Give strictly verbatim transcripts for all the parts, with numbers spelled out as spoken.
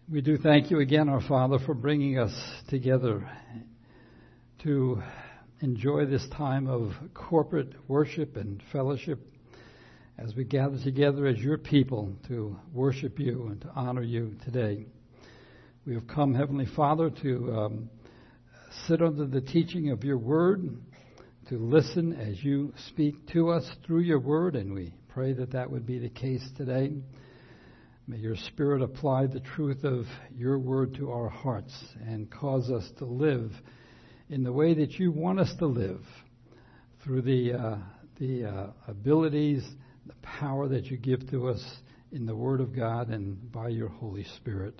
We do thank you again, our Father, for bringing us together to enjoy this time of corporate worship and fellowship as we gather together as your people to worship you and to honor you today. We have come, Heavenly Father, to um, sit under the teaching of your word, to listen as you speak to us through your word, and we pray that that would be the case today. May your Spirit apply the truth of your word to our hearts and cause us to live in the way that you want us to live through the uh, the uh, abilities, the power that you give to us in the Word of God and by your Holy Spirit.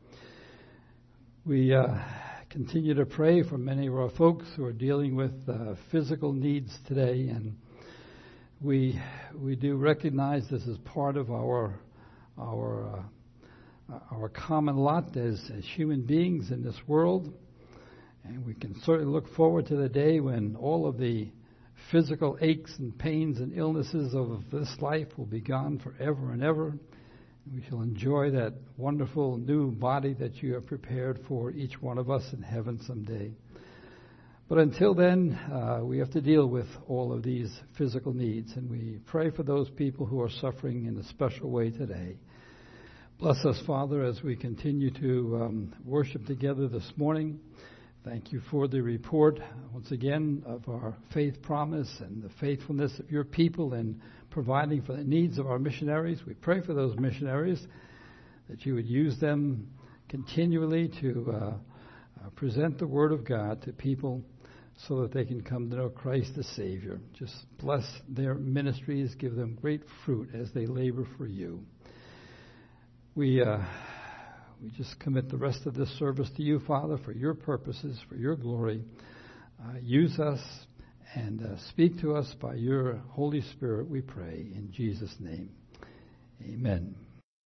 We uh, continue to pray for many of our folks who are dealing with uh, physical needs today, and we we do recognize this is part of our our uh, our common lot as, as human beings in this world. And we can certainly look forward to the day when all of the physical aches and pains and illnesses of this life will be gone forever and ever. We shall enjoy that wonderful new body that you have prepared for each one of us in heaven someday. But until then, uh, we have to deal with all of these physical needs, and we pray for those people who are suffering in a special way today. Bless us, Father, as we continue to um, worship together this morning. Thank you for the report, once again, of our faith promise and the faithfulness of your people in providing for the needs of our missionaries. We pray for those missionaries, that you would use them continually to uh, uh, present the Word of God to people so that they can come to know Christ the Savior. Just bless their ministries, give them great fruit as they labor for you. We uh, we just commit the rest of this service to you, Father, for your purposes, for your glory. Uh, use us and uh, speak to us by your Holy Spirit, we pray, in Jesus' name. Amen.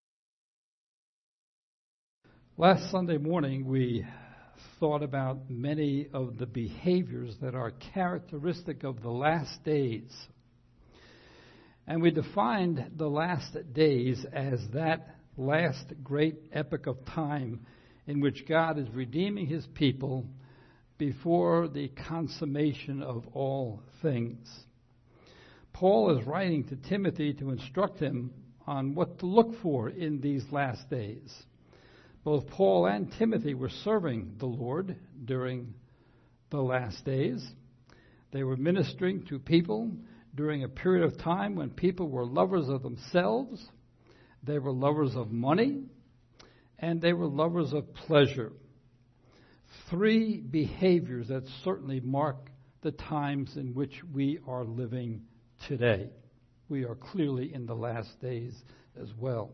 Last Sunday morning, we thought about many of the behaviors that are characteristic of the last days. And we defined the last days as that last great epoch of time in which God is redeeming his people before the consummation of all things. Paul is writing to Timothy to instruct him on what to look for in these last days. Both Paul and Timothy were serving the Lord during the last days. They were ministering to people during a period of time when people were lovers of themselves, they were lovers of money, and they were lovers of pleasure. Three behaviors that certainly mark the times in which we are living today. We are clearly in the last days as well.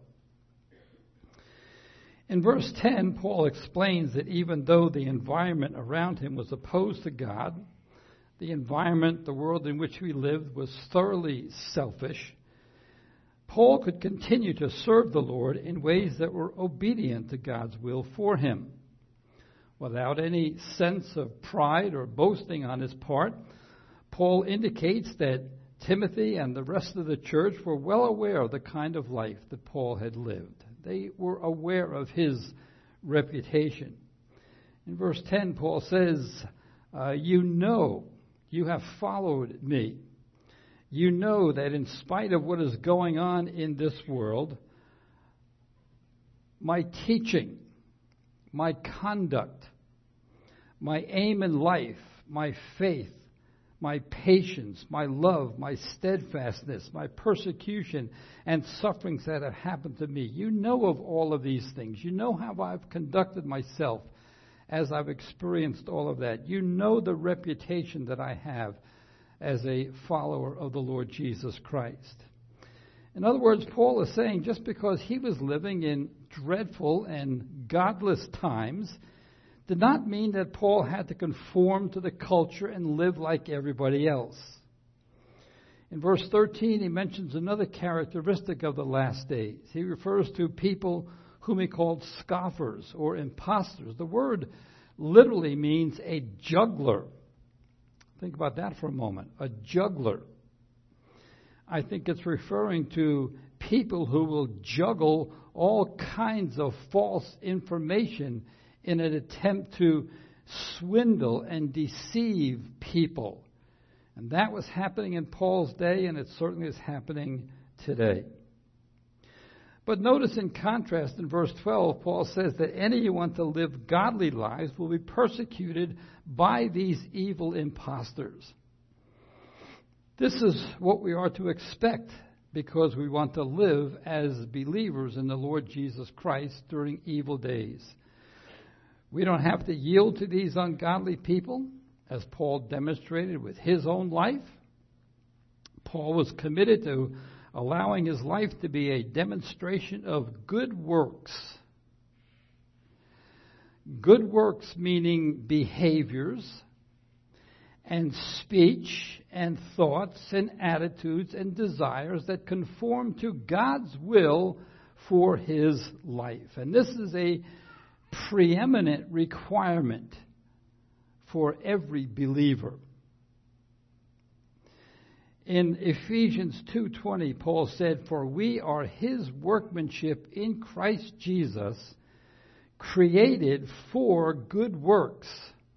In verse ten, Paul explains that even though the environment around him was opposed to God, the environment, the world in which we lived, was thoroughly selfish, Paul could continue to serve the Lord in ways that were obedient to God's will for him. Without any sense of pride or boasting on his part, Paul indicates that Timothy and the rest of the church were well aware of the kind of life that Paul had lived. They were aware of his reputation. In verse ten, Paul says, uh, you know, you have followed me. You know that in spite of what is going on in this world, my teaching, my conduct, my aim in life, my faith, my patience, my love, my steadfastness, my persecution, and sufferings that have happened to me. You know of all of these things. You know how I've conducted myself as I've experienced all of that. You know the reputation that I have as a follower of the Lord Jesus Christ. In other words, Paul is saying just because he was living in dreadful and godless times did not mean that Paul had to conform to the culture and live like everybody else. In verse thirteen, he mentions another characteristic of the last days. He refers to people whom he called scoffers or impostors. The word literally means a juggler. Think about that for a moment. A juggler. I think it's referring to people who will juggle all kinds of false information in an attempt to swindle and deceive people. And that was happening in Paul's day, and it certainly is happening today. But notice in contrast in verse twelve, Paul says that any who want to live godly lives will be persecuted by these evil impostors. This is what we are to expect because we want to live as believers in the Lord Jesus Christ during evil days. We don't have to yield to these ungodly people, as Paul demonstrated with his own life. Paul was committed to allowing his life to be a demonstration of good works. Good works meaning behaviors and speech and thoughts and attitudes and desires that conform to God's will for his life. And this is a preeminent requirement for every believer. In Ephesians two twenty, Paul said, "For we are his workmanship in Christ Jesus, created for good works,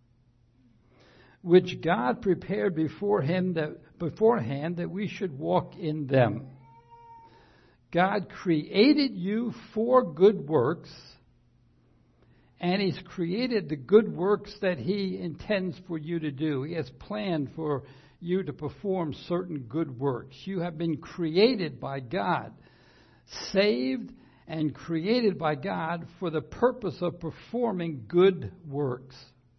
which God prepared before him that, beforehand that we should walk in them." God created you for good works, and he's created the good works that he intends for you to do. He has planned for you to perform certain good works. You have been created by God, saved and created by God for the purpose of performing good works.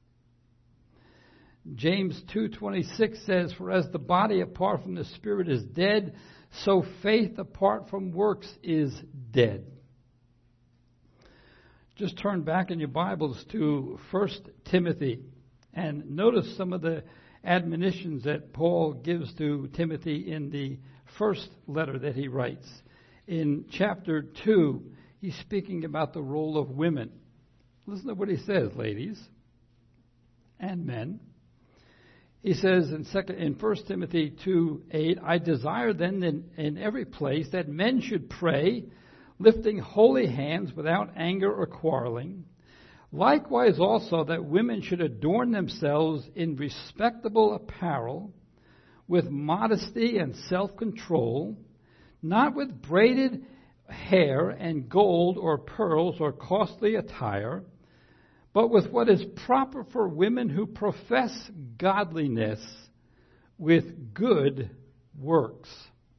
James two twenty-six says, "For as the body apart from the spirit is dead, so faith apart from works is dead." Just turn back in your Bibles to First Timothy and notice some of the admonitions that Paul gives to Timothy in the first letter that he writes. In chapter two, he's speaking about the role of women. Listen to what he says, ladies and men. He says in second in First Timothy two eight, "I desire then in, in every place that men should pray, lifting holy hands without anger or quarreling. Likewise also that women should adorn themselves in respectable apparel, with modesty and self-control, not with braided hair and gold or pearls or costly attire, but with what is proper for women who profess godliness with good works."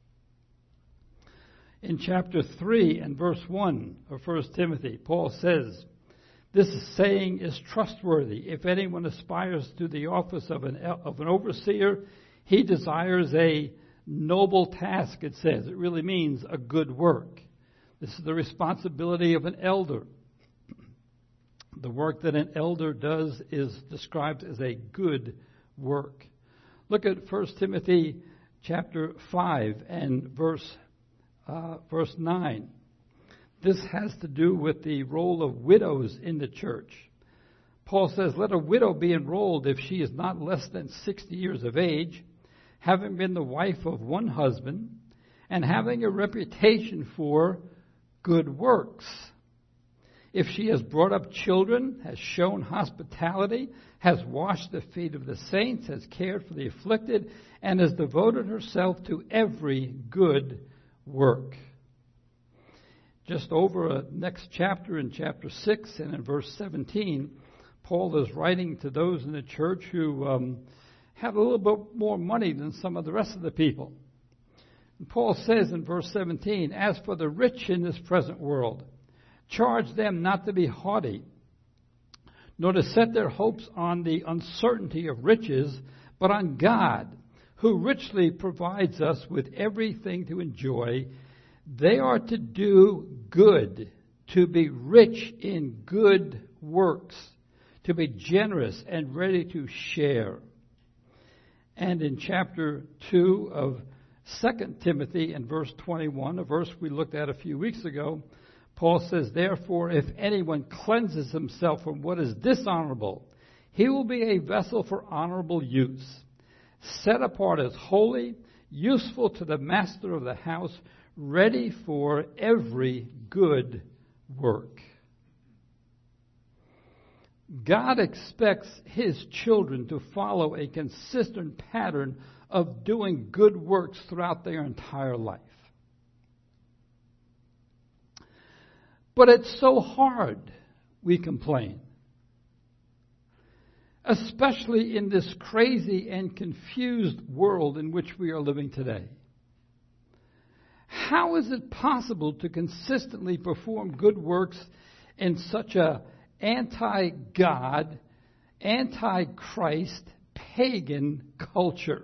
In chapter three and verse one of First Timothy, Paul says, "This saying is trustworthy. If anyone aspires to the office of an of an overseer, he desires a noble task," it says. It really means a good work. This is the responsibility of an elder. The work that an elder does is described as a good work. Look at First Timothy chapter five and verse uh, verse nine. This has to do with the role of widows in the church. Paul says, "Let a widow be enrolled if she is not less than sixty years of age, having been the wife of one husband, and having a reputation for good works. If she has brought up children, has shown hospitality, has washed the feet of the saints, has cared for the afflicted, and has devoted herself to every good work." Just over a next chapter, in chapter six and in verse seventeen, Paul is writing to those in the church who um, have a little bit more money than some of the rest of the people. And Paul says in verse seventeen, "As for the rich in this present world, charge them not to be haughty, nor to set their hopes on the uncertainty of riches, but on God, who richly provides us with everything to enjoy. They are to do good, to be rich in good works, to be generous and ready to share." And in chapter two of Second Timothy and verse twenty-one, a verse we looked at a few weeks ago, Paul says, "Therefore, if anyone cleanses himself from what is dishonorable, he will be a vessel for honorable use, set apart as holy, useful to the master of the house, ready for every good work. God expects His children to follow a consistent pattern of doing good works throughout their entire life. But it's so hard, we complain. Especially in this crazy and confused world in which we are living today. How is it possible to consistently perform good works in such a anti-God, anti-Christ, pagan culture?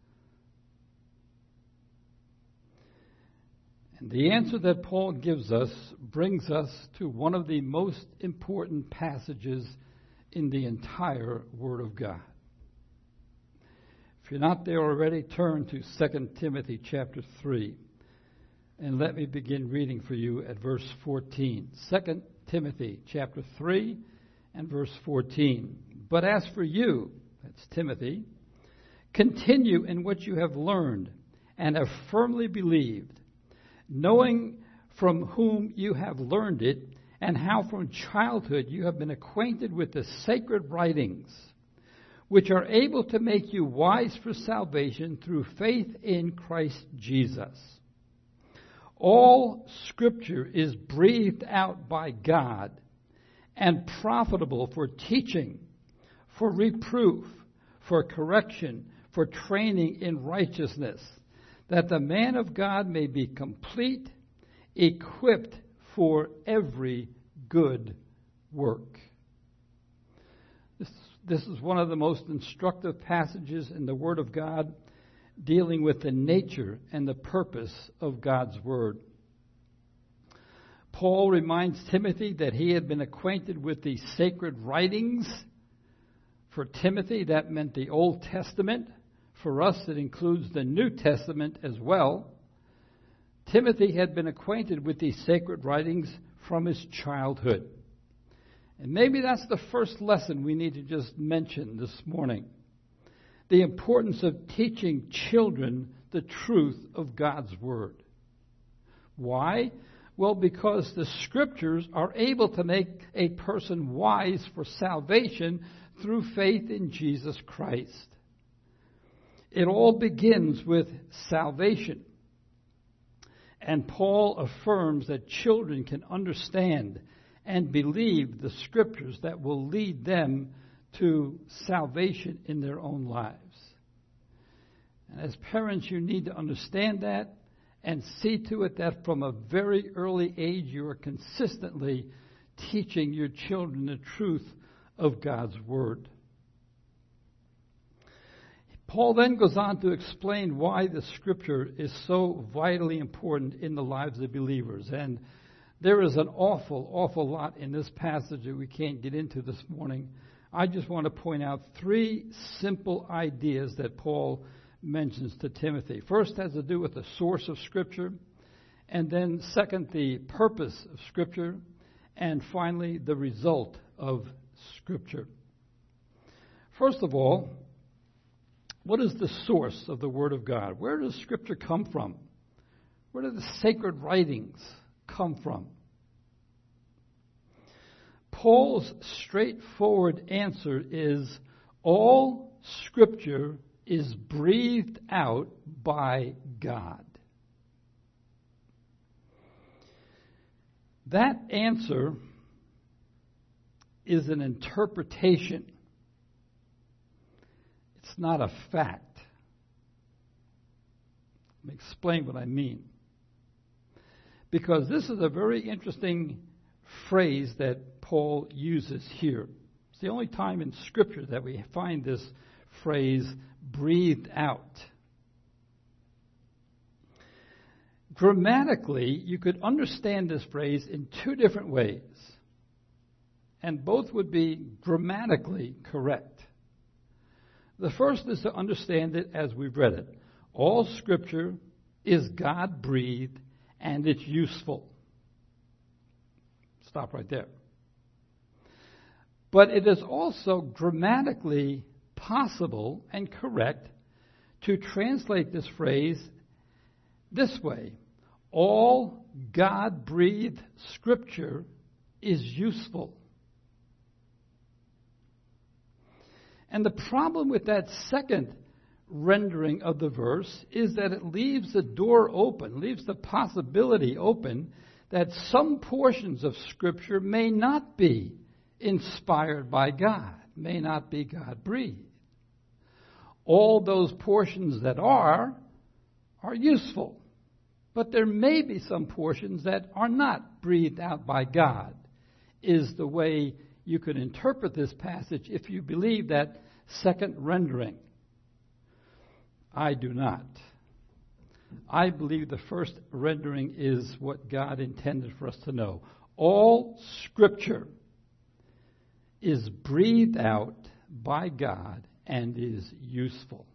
And the answer that Paul gives us brings us to one of the most important passages in the entire Word of God. If you're not there already, turn to Second Timothy chapter three. And let me begin reading for you at verse fourteen. Second Timothy chapter three and verse fourteen. But as for you, that's Timothy, continue in what you have learned and have firmly believed, knowing from whom you have learned it, and how from childhood you have been acquainted with the sacred writings, which are able to make you wise for salvation through faith in Christ Jesus. All Scripture is breathed out by God and profitable for teaching, for reproof, for correction, for training in righteousness, that the man of God may be complete, equipped for every good work. This, this is one of the most instructive passages in the Word of God, dealing with the nature and the purpose of God's Word. Paul reminds Timothy that he had been acquainted with the sacred writings. For Timothy, that meant the Old Testament. For us, it includes the New Testament as well. Timothy had been acquainted with these sacred writings from his childhood. And maybe that's the first lesson we need to just mention this morning. The importance of teaching children the truth of God's Word. Why? Well, because the Scriptures are able to make a person wise for salvation through faith in Jesus Christ. It all begins with salvation. And Paul affirms that children can understand and believe the Scriptures that will lead them to salvation in their own lives. And as parents, you need to understand that and see to it that from a very early age you are consistently teaching your children the truth of God's Word. Paul then goes on to explain why the Scripture is so vitally important in the lives of believers. And there is an awful, awful lot in this passage that we can't get into this morning. I just want to point out three simple ideas that Paul mentions to Timothy. First has to do with the source of Scripture, and then second, the purpose of Scripture, and finally, the result of Scripture. First of all, what is the source of the Word of God? Where does Scripture come from? Where do the sacred writings come from? Paul's straightforward answer is all Scripture is breathed out by God. That answer is an interpretation. It's not a fact. Let me explain what I mean. Because this is a very interesting phrase that Paul uses here. It's the only time in Scripture that we find this phrase, breathed out. Grammatically, you could understand this phrase in two different ways, and both would be grammatically correct. The first is to understand it as we've read it. All Scripture is God-breathed and it's useful. Stop right there. But it is also grammatically possible and correct to translate this phrase this way. All God-breathed Scripture is useful. And the problem with that second rendering of the verse is that it leaves the door open, leaves the possibility open that some portions of Scripture may not be inspired by God, may not be God-breathed. All those portions that are, are useful. But there may be some portions that are not breathed out by God, is the way you could interpret this passage if you believe that second rendering. I do not. I believe the first rendering is what God intended for us to know. All Scripture is breathed out by God and is useful.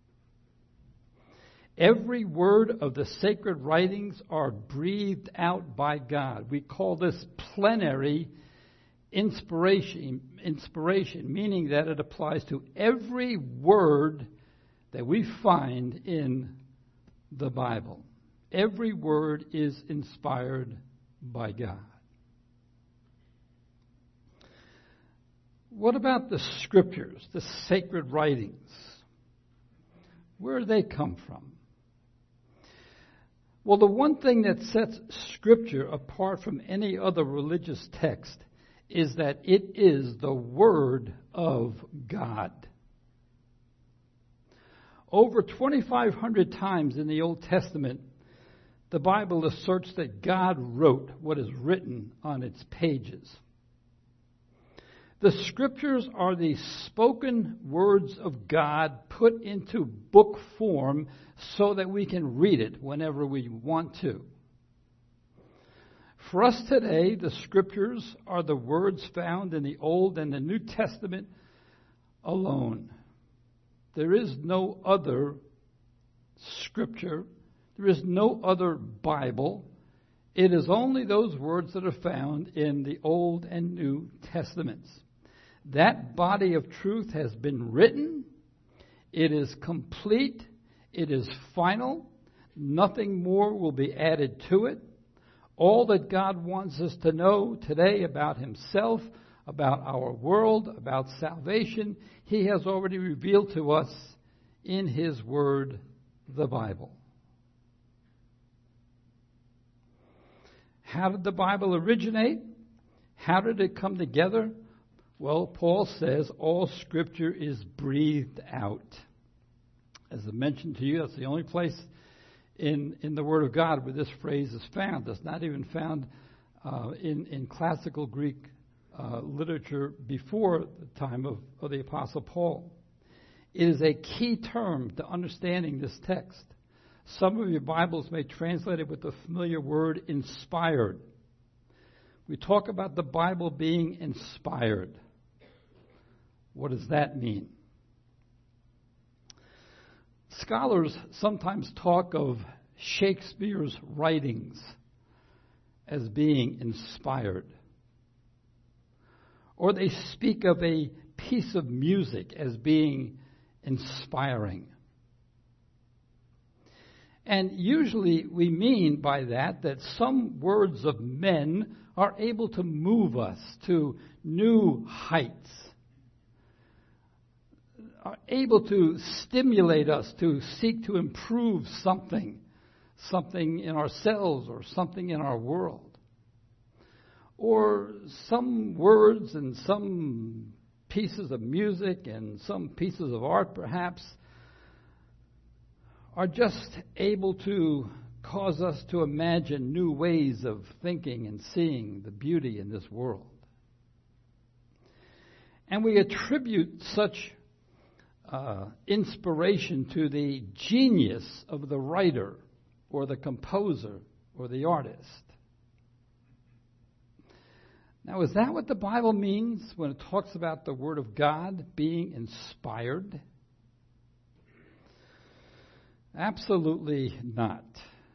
Every word of the sacred writings are breathed out by God. We call this plenary inspiration, inspiration, meaning that it applies to every word that we find in the Bible. Every word is inspired by God. What about the Scriptures, the sacred writings? Where do they come from? Well, the one thing that sets Scripture apart from any other religious text is that it is the Word of God. Over twenty-five hundred times in the Old Testament, the Bible asserts that God wrote what is written on its pages. The Scriptures are the spoken words of God put into book form so that we can read it whenever we want to. For us today, the Scriptures are the words found in the Old and the New Testament alone. There is no other Scripture. There is no other Bible. It is only those words that are found in the Old and New Testaments. That body of truth has been written. It is complete. It is final. Nothing more will be added to it. All that God wants us to know today about Himself, about our world, about salvation, He has already revealed to us in His Word, the Bible. How did the Bible originate? How did it come together? Well, Paul says all Scripture is breathed out. As I mentioned to you, that's the only place in, in the Word of God where this phrase is found. It's not even found uh, in, in classical Greek uh, literature before the time of, of the Apostle Paul. It is a key term to understanding this text. Some of your Bibles may translate it with the familiar word inspired. We talk about the Bible being inspired. What does that mean? Scholars sometimes talk of Shakespeare's writings as being inspired. Or they speak of a piece of music as being inspiring. And usually we mean by that that some words of men are able to move us to new heights, are able to stimulate us to seek to improve something, something in ourselves or something in our world. Or some words and some pieces of music and some pieces of art perhaps are just able to cause us to imagine new ways of thinking and seeing the beauty in this world. And we attribute such uh, inspiration to the genius of the writer or the composer or the artist. Now, is that what the Bible means when it talks about the Word of God being inspired? Absolutely not.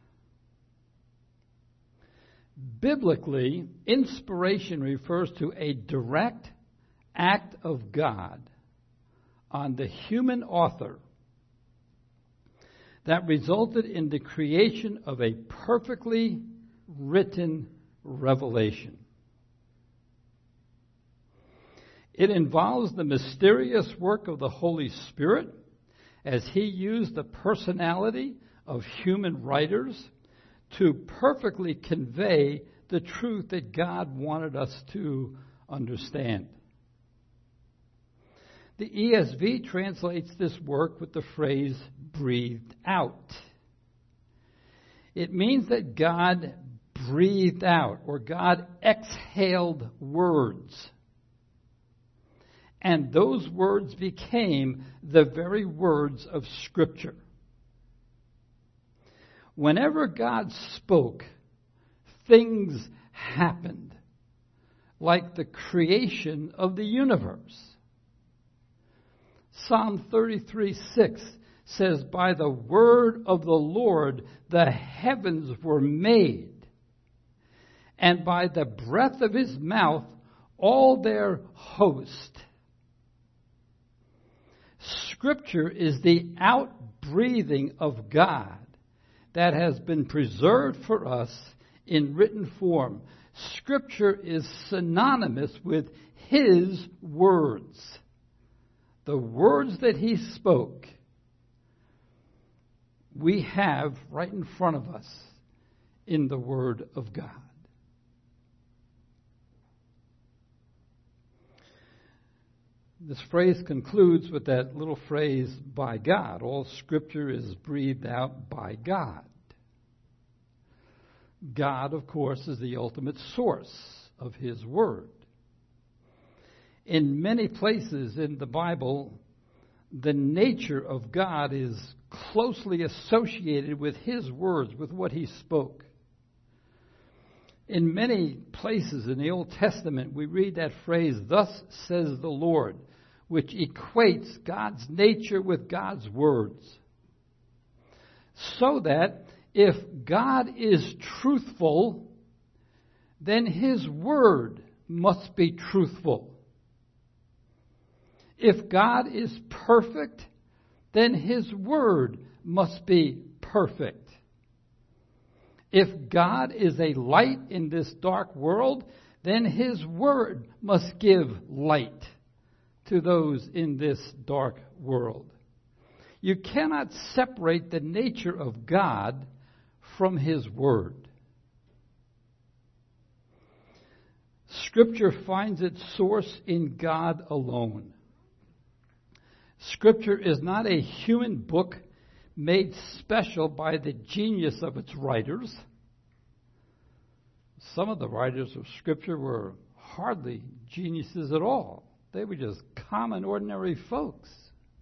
Biblically, inspiration refers to a direct act of God on the human author that resulted in the creation of a perfectly written revelation. It involves the mysterious work of the Holy Spirit as He used the personality of human writers to perfectly convey the truth that God wanted us to understand. The E S V translates this work with the phrase breathed out. It means that God breathed out, or God exhaled words. And those words became the very words of Scripture. Whenever God spoke, things happened, like the creation of the universe. Psalm thirty-three six says, "By the word of the Lord the heavens were made, and by the breath of His mouth all their host." Scripture is the outbreathing of God that has been preserved for us in written form. Scripture is synonymous with His words. The words that He spoke, we have right in front of us in the Word of God. This phrase concludes with that little phrase, by God. All Scripture is breathed out by God. God, of course, is the ultimate source of His Word. In many places in the Bible, the nature of God is closely associated with His words, with what He spoke. In many places in the Old Testament, we read that phrase, "Thus says the Lord," which equates God's nature with God's words. So that if God is truthful, then His word must be truthful. If God is perfect, then His word must be perfect. If God is a light in this dark world, then His word must give light to those in this dark world. You cannot separate the nature of God from His word. Scripture finds its source in God alone. Scripture is not a human book made special by the genius of its writers. Some of the writers of Scripture were hardly geniuses at all. They were just common, ordinary folks.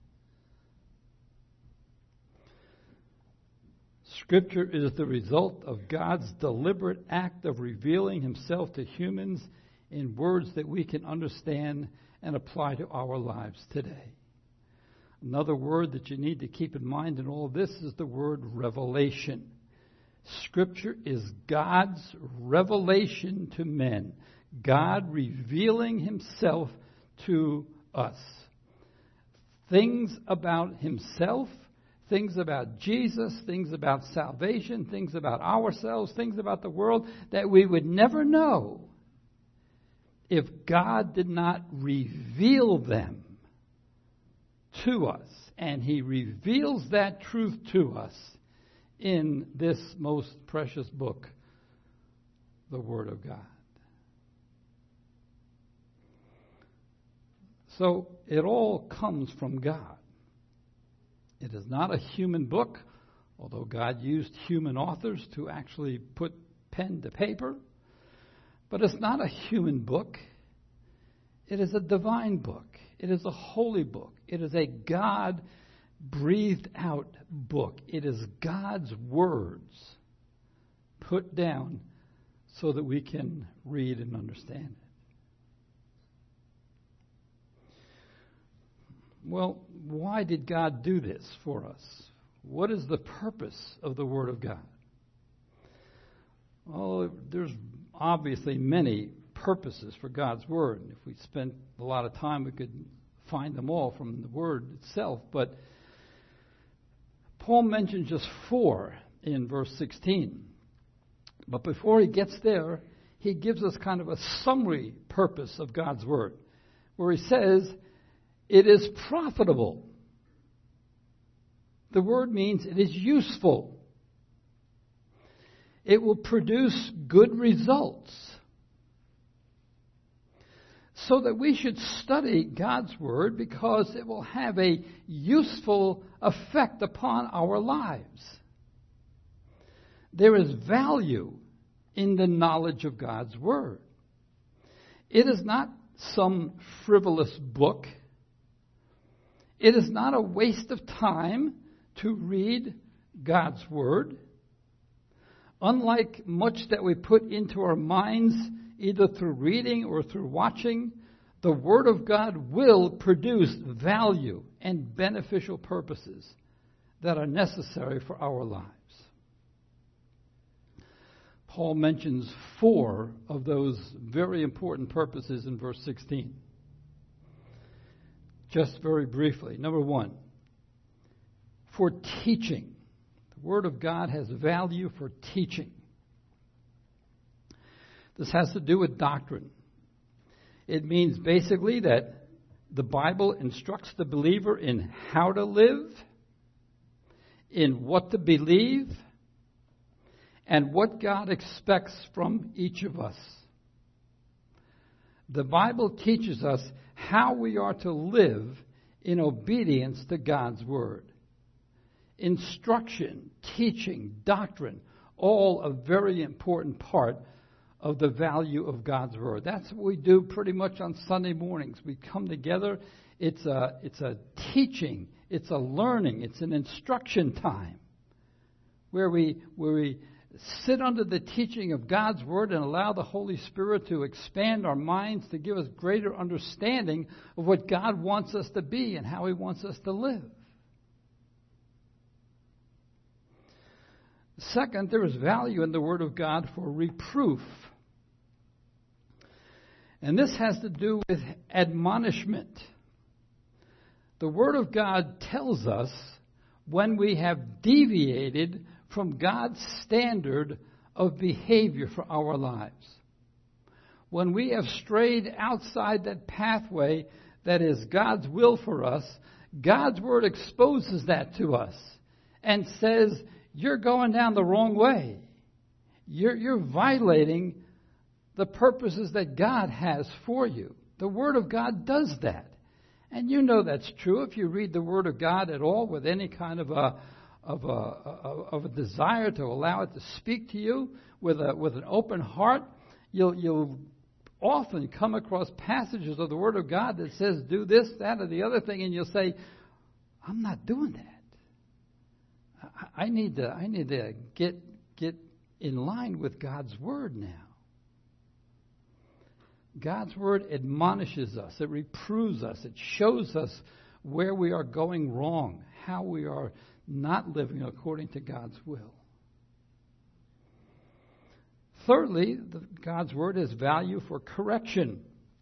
Scripture is the result of God's deliberate act of revealing Himself to humans in words that we can understand and apply to our lives today. Another word that you need to keep in mind in all this is the word revelation. Scripture is God's revelation to men. God revealing Himself to us. Things about Himself, things about Jesus, things about salvation, things about ourselves, things about the world that we would never know if God did not reveal them to us. And He reveals that truth to us in this most precious book, the Word of God. So it all comes from God. It is not a human book, although God used human authors to actually put pen to paper. But it's not a human book. It is a divine book. It is a holy book. It is a God-breathed out book. It is God's words put down so that we can read and understand it. Well, why did God do this for us? What is the purpose of the Word of God? Well, there's obviously many purposes for God's Word. If we spent a lot of time, we could find them all from the Word itself. But Paul mentions just four in verse sixteen. But before he gets there, he gives us kind of a summary purpose of God's Word, where he says, it is profitable. The word means it is useful. It will produce good results. So that we should study God's Word because it will have a useful effect upon our lives. There is value in the knowledge of God's Word. It is not some frivolous book. It is not a waste of time to read God's Word. Unlike much that we put into our minds, either through reading or through watching, the Word of God will produce value and beneficial purposes that are necessary for our lives. Paul mentions four of those very important purposes in verse sixteen. Just very briefly. Number one, for teaching. The Word of God has value for teaching. This has to do with doctrine. It means basically that the Bible instructs the believer in how to live, in what to believe, and what God expects from each of us. The Bible teaches us how we are to live in obedience to God's Word. Instruction, teaching, doctrine, all a very important part of the value of God's Word. That's what we do pretty much on Sunday mornings. We come together. It's a, it's a teaching. It's a learning. It's an instruction time where we, where we sit under the teaching of God's Word and allow the Holy Spirit to expand our minds to give us greater understanding of what God wants us to be and how He wants us to live. Second, there is value in the Word of God for reproof. And this has to do with admonishment. The Word of God tells us when we have deviated from God's standard of behavior for our lives. When we have strayed outside that pathway that is God's will for us, God's Word exposes that to us and says, you're going down the wrong way. You're, you're violating the purposes that God has for you. The Word of God does that. And you know that's true if you read the Word of God at all with any kind of a of a, of a desire to allow it to speak to you with a with an open heart. You'll you'll often come across passages of the Word of God that says do this, that, or the other thing, and you'll say, I'm not doing that. I, I need to I need to get get in line with God's Word now. God's Word admonishes us. It reproves us. It shows us where we are going wrong, how we are not living according to God's will. Thirdly, the, God's Word has value for correction.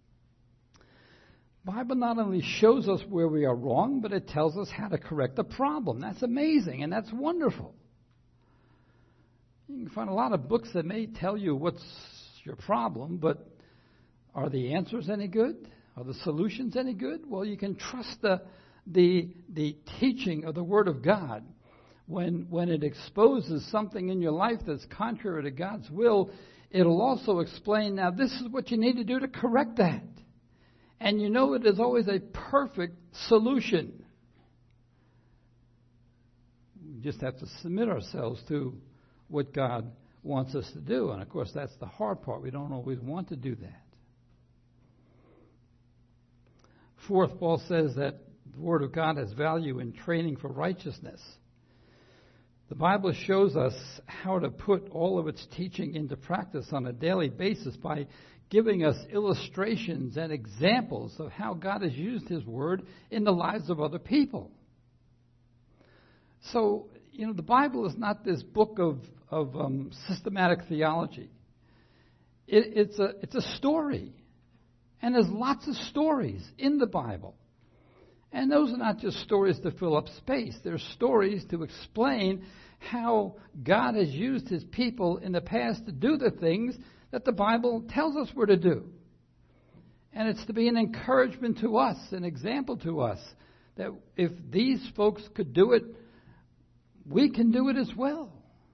The Bible not only shows us where we are wrong, but it tells us how to correct the problem. That's amazing, and that's wonderful. You can find a lot of books that may tell you what's your problem, but are the answers any good? Are the solutions any good? Well, you can trust the the the teaching of the Word of God. When when it exposes something in your life that's contrary to God's will, it'll also explain, now this is what you need to do to correct that. And you know it is always a perfect solution. We just have to submit ourselves to what God wants us to do. And of course, that's the hard part. We don't always want to do that. Fourth, Paul says that the Word of God has value in training for righteousness. The Bible shows us how to put all of its teaching into practice on a daily basis by giving us illustrations and examples of how God has used His Word in the lives of other people. So, you know, the Bible is not this book of, of um, systematic theology. It, it's a, it's a story. And there's lots of stories in the Bible. And those are not just stories to fill up space. They're stories to explain how God has used his people in the past to do the things that the Bible tells us we're to do. And it's to be an encouragement to us, an example to us, that if these folks could do it, we can do it as well.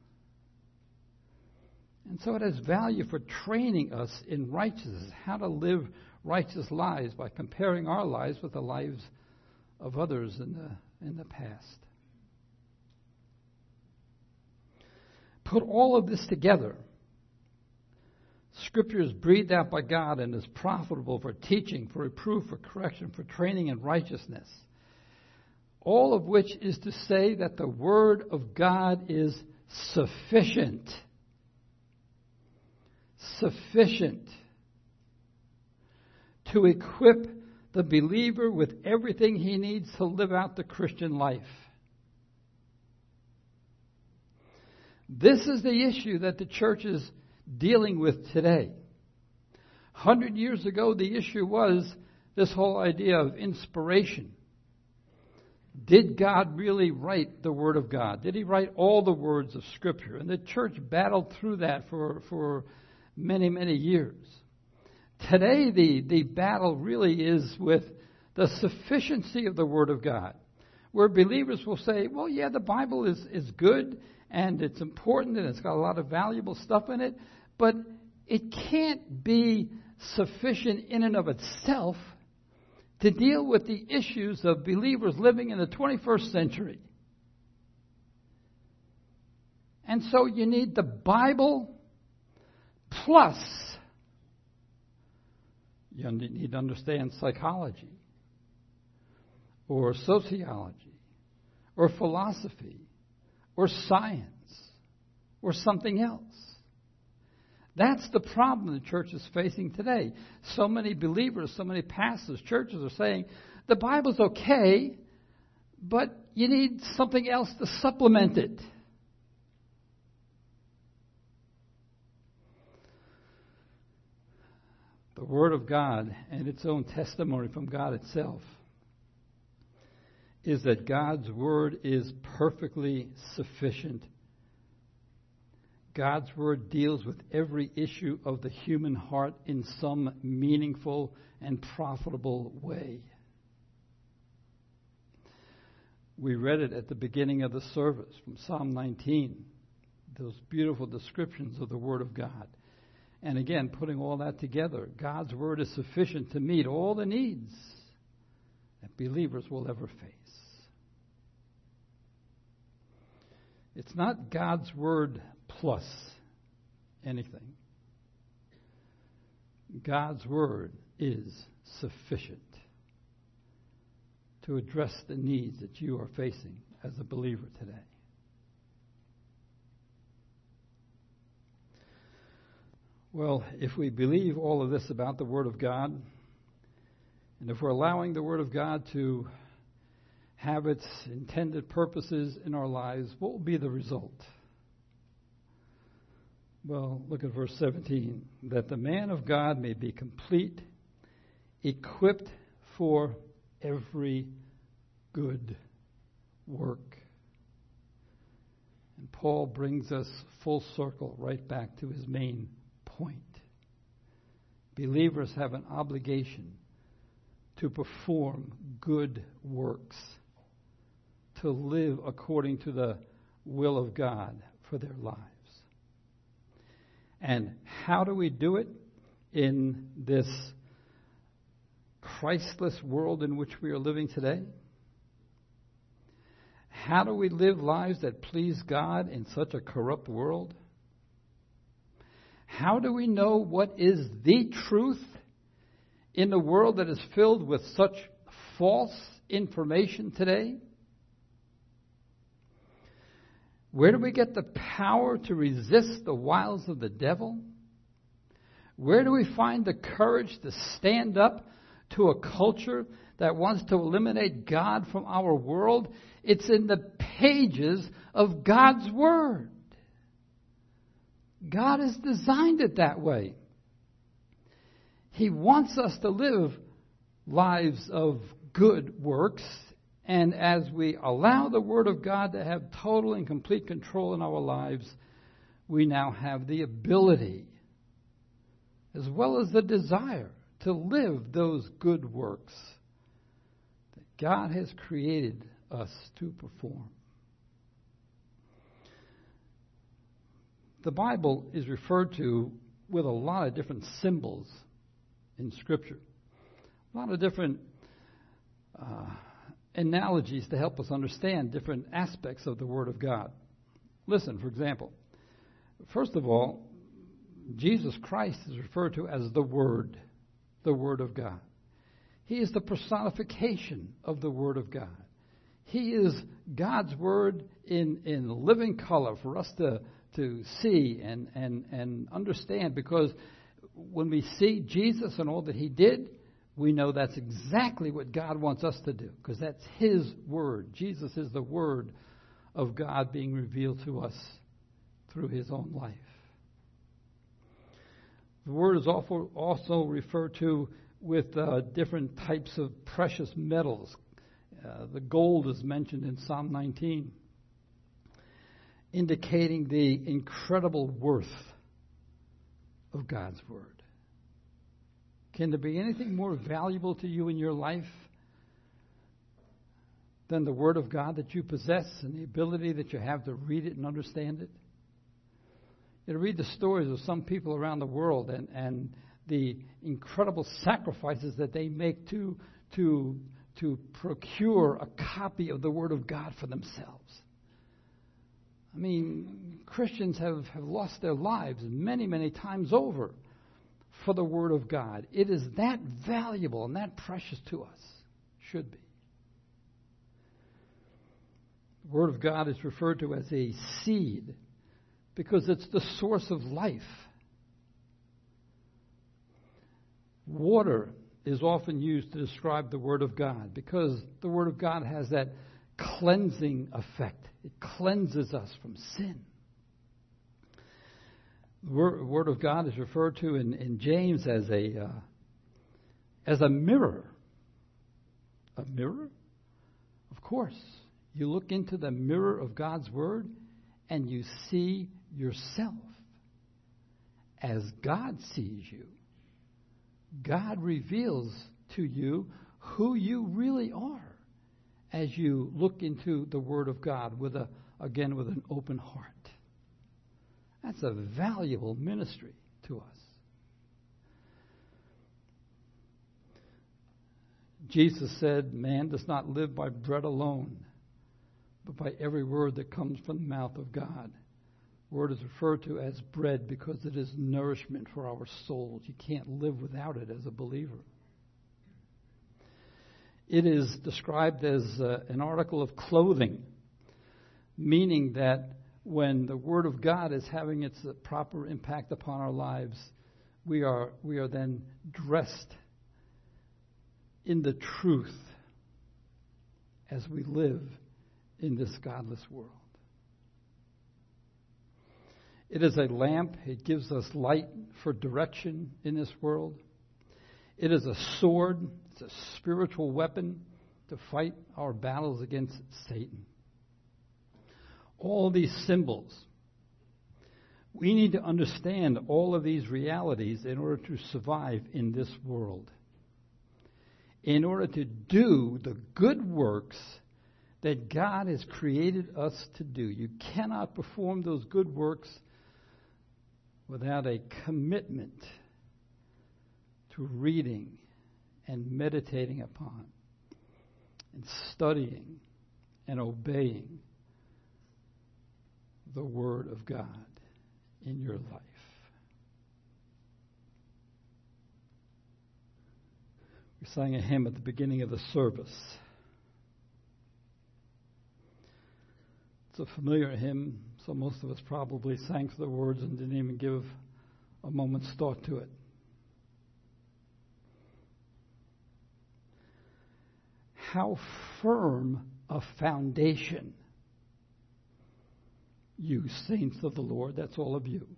And so it has value for training us in righteousness, how to live righteous lives by comparing our lives with the lives of others in the in the past. Put all of this together. Scripture is breathed out by God and is profitable for teaching, for reproof, for correction, for training in righteousness. All of which is to say that the Word of God is sufficient. Sufficient to equip the believer with everything he needs to live out the Christian life. This is the issue that the church is dealing with today. A hundred years ago, the issue was this whole idea of inspiration. Did God really write the Word of God? Did he write all the words of Scripture? And the church battled through that for, for many, many years. Today, the, the battle really is with the sufficiency of the Word of God, where believers will say, well, yeah, the Bible is, is good, and it's important, and it's got a lot of valuable stuff in it, but it can't be sufficient in and of itself to deal with the issues of believers living in the twenty-first century. And so you need the Bible plus you need to understand psychology or sociology or philosophy or science or something else. That's the problem the church is facing today. So many believers, so many pastors, churches are saying, the Bible's okay, but you need something else to supplement it. The Word of God and its own testimony from God itself is that God's Word is perfectly sufficient. God's Word deals with every issue of the human heart in some meaningful and profitable way. We read it at the beginning of the service from Psalm nineteen, those beautiful descriptions of the Word of God. And again, putting all that together, God's Word is sufficient to meet all the needs that believers will ever face. It's not God's Word plus anything. God's Word is sufficient to address the needs that you are facing as a believer today. Well, if we believe all of this about the Word of God, and if we're allowing the Word of God to have its intended purposes in our lives, what will be the result? Well, look at verse seventeen. That the man of God may be complete, equipped for every good work. And Paul brings us full circle right back to his main point. Believers have an obligation to perform good works, to live according to the will of God for their lives. And how do we do it in this Christless world in which we are living today? How do we live lives that please God in such a corrupt world? How do we know what is the truth in the world that is filled with such false information today? Where do we get the power to resist the wiles of the devil? Where do we find the courage to stand up to a culture that wants to eliminate God from our world? It's in the pages of God's Word. God has designed it that way. He wants us to live lives of good works, and as we allow the Word of God to have total and complete control in our lives, we now have the ability, as well as the desire, to live those good works that God has created us to perform. The Bible is referred to with a lot of different symbols in Scripture, a lot of different uh, analogies to help us understand different aspects of the Word of God. Listen, for example, first of all, Jesus Christ is referred to as the Word, the Word of God. He is the personification of the Word of God. He is God's Word in, in living color for us to, to see and, and, and understand, because when we see Jesus and all that He did, we know that's exactly what God wants us to do, because that's His Word. Jesus is the Word of God being revealed to us through His own life. The Word is also, also referred to with uh, different types of precious metals. Uh, the gold is mentioned in Psalm nineteen, indicating the incredible worth of God's Word. Can there be anything more valuable to you in your life than the Word of God that you possess and the ability that you have to read it and understand it? You know, read the stories of some people around the world and, and the incredible sacrifices that they make to, to, to procure a copy of the Word of God for themselves. I mean, Christians have, have lost their lives many, many times over for the Word of God. It is that valuable and that precious to us. Should be. The Word of God is referred to as a seed because it's the source of life. Water is often used to describe the Word of God because the Word of God has that cleansing effect. It cleanses us from sin. The Word, Word of God is referred to in, in James as a uh, as a mirror. A mirror? Of course. You look into the mirror of God's Word and you see yourself as God sees you. God reveals to you who you really are as you look into the Word of God with a, again, with an open heart. That's a valuable ministry to us. Jesus said, man does not live by bread alone, but by every word that comes from the mouth of God. Word is referred to as bread because it is nourishment for our souls. You can't live without it as a believer. It is described as uh, an article of clothing, meaning that when the Word of God is having its uh, proper impact upon our lives, we are we are then dressed in the truth as we live in this godless world. It is a lamp. It gives us light for direction in this world. It is a sword. It's a spiritual weapon to fight our battles against Satan. All these symbols. We need to understand all of these realities in order to survive in this world. In order to do the good works that God has created us to do. You cannot perform those good works without a commitment to reading and meditating upon and studying and obeying the Word of God in your life. We sang a hymn at the beginning of the service. It's a familiar hymn, so most of us probably sang to the words and didn't even give a moment's thought to it. How firm a foundation, you saints of the Lord, that's all of you.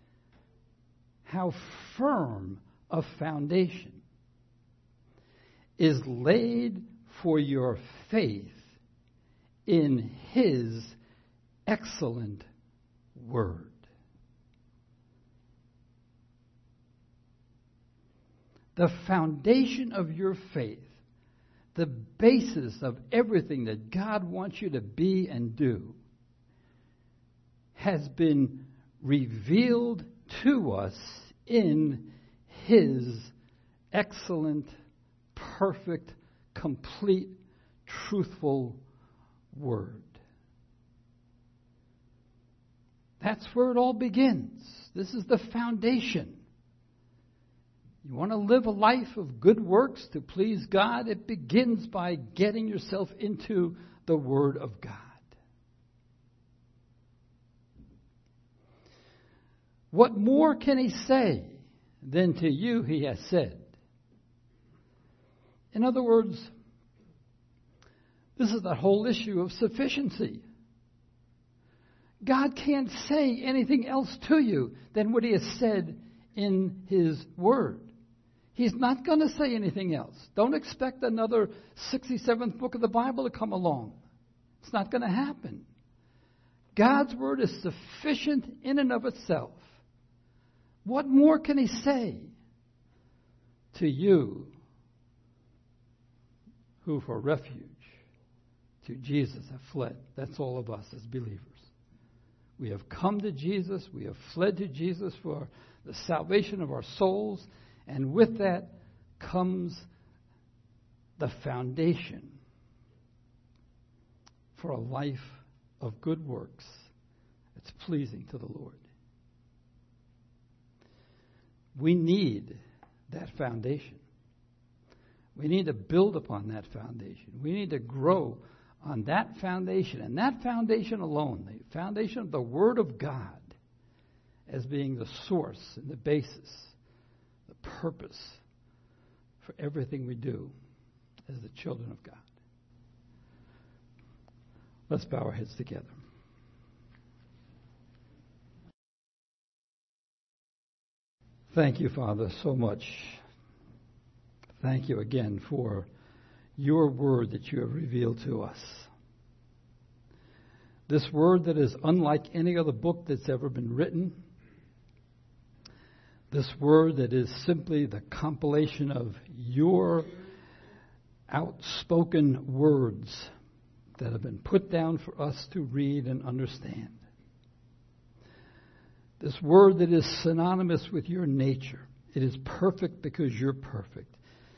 How firm a foundation is laid for your faith in His excellent word. The foundation of your faith, the basis of everything that God wants you to be and do, has been revealed to us in His excellent, perfect, complete, truthful word. That's where it all begins. This is the foundation. You want to live a life of good works to please God? It begins by getting yourself into the Word of God. What more can He say than to you He has said? In other words, this is the whole issue of sufficiency. God can't say anything else to you than what He has said in His Word. He's not going to say anything else. Don't expect another sixty-seventh book of the Bible to come along. It's not going to happen. God's Word is sufficient in and of itself. What more can He say to you who for refuge to Jesus have fled? That's all of us as believers. We have come to Jesus. We have fled to Jesus for the salvation of our souls. And with that comes the foundation for a life of good works that's pleasing to the Lord. We need that foundation. We need to build upon that foundation. We need to grow on that foundation, and that foundation alone, the foundation of the Word of God, as being the source and the basis, the purpose for everything we do as the children of God. Let's bow our heads together. Thank you, Father, so much. Thank you again for your word that you have revealed to us. This word that is unlike any other book that's ever been written. This word that is simply the compilation of your outspoken words that have been put down for us to read and understand. This word that is synonymous with your nature. It is perfect because you're perfect.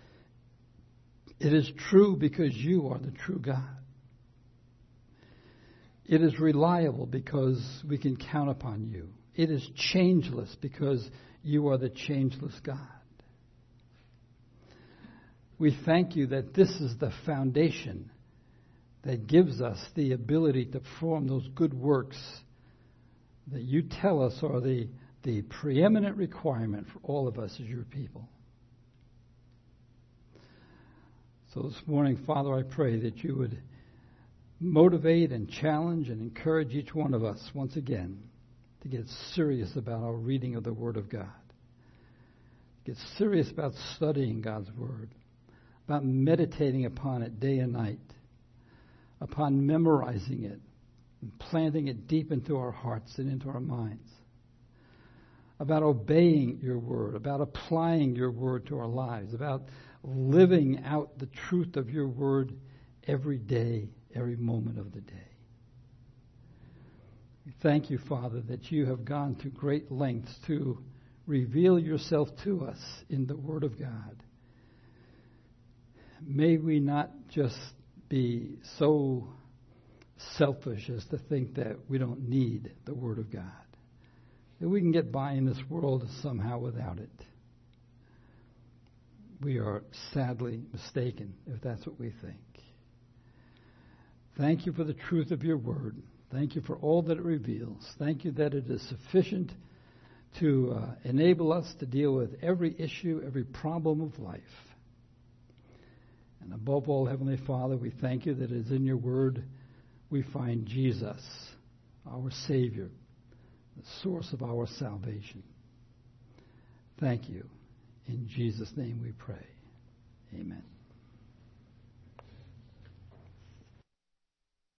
It is true because you are the true God. It is reliable because we can count upon you. It is changeless because you are the changeless God. We thank you that this is the foundation that gives us the ability to perform those good works that you tell us are the, the preeminent requirement for all of us as your people. So this morning, Father, I pray that you would motivate and challenge and encourage each one of us once again to get serious about our reading of the Word of God. Get serious about studying God's Word, about meditating upon it day and night, upon memorizing it, and planting it deep into our hearts and into our minds, about obeying your word, about applying your word to our lives, about living out the truth of your word every day, every moment of the day. We thank you, Father, that you have gone to great lengths to reveal yourself to us in the Word of God. May we not just be so selfish as to think that we don't need the Word of God, that we can get by in this world somehow without it. We are sadly mistaken if that's what we think. Thank you for the truth of your word. Thank you for all that it reveals. Thank you that it is sufficient to uh, enable us to deal with every issue, every problem of life. And above all, Heavenly Father, we thank you that it is in your word we find Jesus, our Savior, the source of our salvation. Thank you. In Jesus' name we pray. Amen.